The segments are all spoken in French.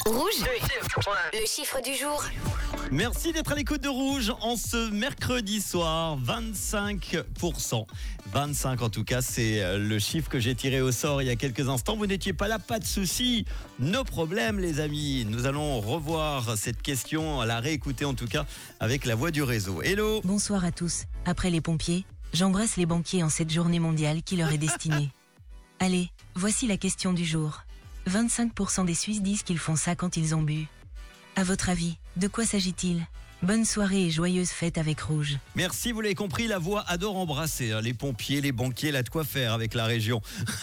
Rouge, le chiffre du jour. Merci d'être à l'écoute de Rouge en ce mercredi soir, 25%. 25 en tout cas, c'est le chiffre que j'ai tiré au sort il y a quelques instants. Vous n'étiez pas là, pas de souci. Nos problèmes les amis. Nous allons revoir cette question, la réécouter en tout cas avec la voix du réseau. Hello. Bonsoir à tous. Après les pompiers, j'embrasse les banquiers en cette journée mondiale qui leur est destinée. Allez, voici la question du jour. 25% des Suisses disent qu'ils font ça quand ils ont bu. À votre avis, de quoi s'agit-il ? Bonne soirée et joyeuse fête avec Rouge. Merci, vous l'avez compris, la voix adore embrasser. Les pompiers, les banquiers, là de quoi faire avec la région.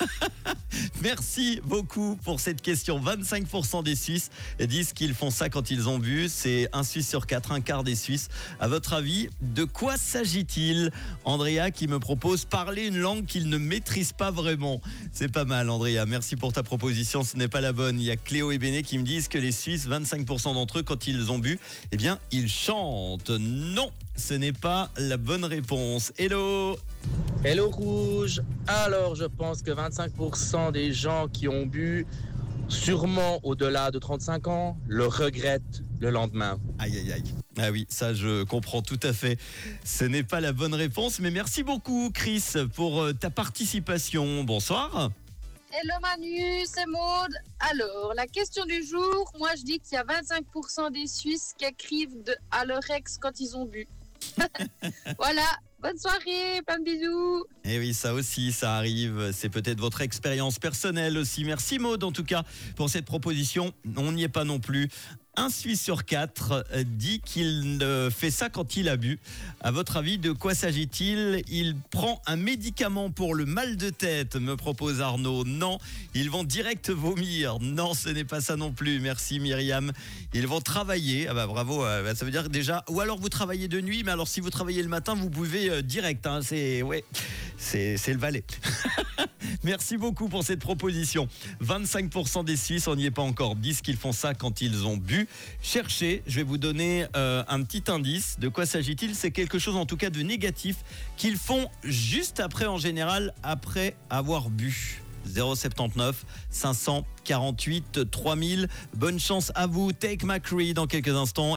Merci beaucoup pour cette question. 25% des Suisses disent qu'ils font ça quand ils ont bu. C'est un Suisse sur 4, un quart des Suisses. À votre avis, de quoi s'agit-il ? Andrea qui me propose parler une langue qu'ils ne maîtrisent pas vraiment. C'est pas mal, Andrea. Merci pour ta proposition. Ce n'est pas la bonne. Il y a Cléo et Béné qui me disent que les Suisses, 25% d'entre eux, quand ils ont bu, eh bien, ils chantent. Non, ce n'est pas la bonne réponse. Hello. Hello Rouge. Alors je pense que 25% des gens qui ont bu, sûrement au-delà de 35 ans, le regrettent le lendemain. Aïe aïe aïe. Ah oui, ça je comprends tout à fait. Ce n'est pas la bonne réponse, mais merci beaucoup Chris pour ta participation. Bonsoir. Hello Manu, c'est Maude. Alors, la question du jour, moi je dis qu'il y a 25% des Suisses qui écrivent à leur ex quand ils ont bu. Voilà, bonne soirée, plein de bisous. Et oui, ça aussi, ça arrive. C'est peut-être votre expérience personnelle aussi. Merci Maude en tout cas pour cette proposition. On n'y est pas non plus. Un Suisse sur 4 dit qu'il fait ça quand il a bu. À votre avis, de quoi s'agit-il ? Il prend un médicament pour le mal de tête, me propose Arnaud. Non, ils vont direct vomir. Non, ce n'est pas ça non plus. Merci Myriam. Ils vont travailler. Ah bah bravo, ça veut dire déjà... Ou alors vous travaillez de nuit, mais alors si vous travaillez le matin, vous buvez direct. Hein. C'est le Valais. Merci beaucoup pour cette proposition. 25% des Suisses, on n'y est pas encore, disent qu'ils font ça quand ils ont bu. Cherchez, je vais vous donner un petit indice. De quoi s'agit-il ? C'est quelque chose en tout cas de négatif qu'ils font juste après, en général, après avoir bu. 079 548 3000. Bonne chance à vous. Take McCree dans quelques instants.